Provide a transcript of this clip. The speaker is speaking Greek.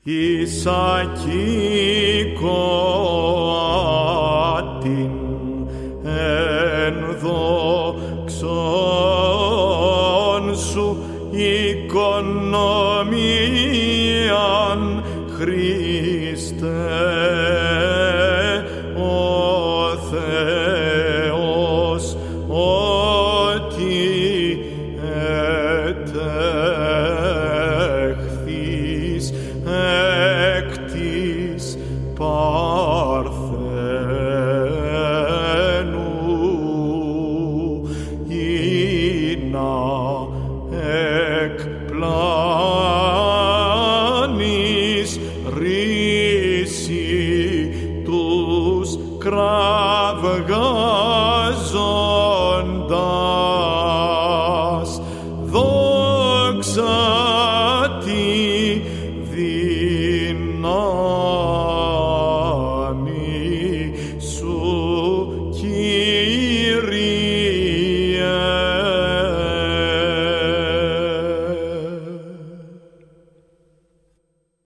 εις ακήκοατην εν δόξον σου οικονομίαν Χριστέ ο Θεός ότι ετέχθης εκ της Παρθένου εινά εκ πλάνης ρίση τους κραυγάζοντας δόξα τη